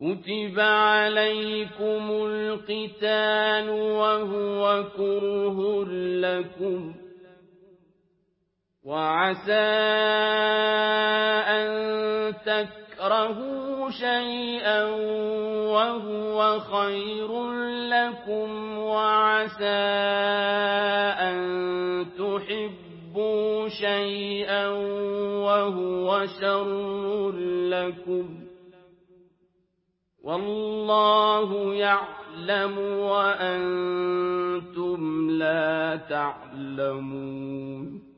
كُتِبَ عَلَيْكُمُ الْقِتَالُ وَهُوَ كُرْهٌ لَّكُمْ ۖ وَعَسَىٰ أَن تَكْرَهُوا شَيْئًا وَهُوَ خَيْرٌ لَّكُمْ ۖ وَعَسَىٰ أَن تُحِبُّوا شَيْئًا وَهُوَ شَرٌّ لَّكُمْ ۗ وَاللَّهُ يَعْلَمُ وَأَنتُمْ لَا تَعْلَمُونَ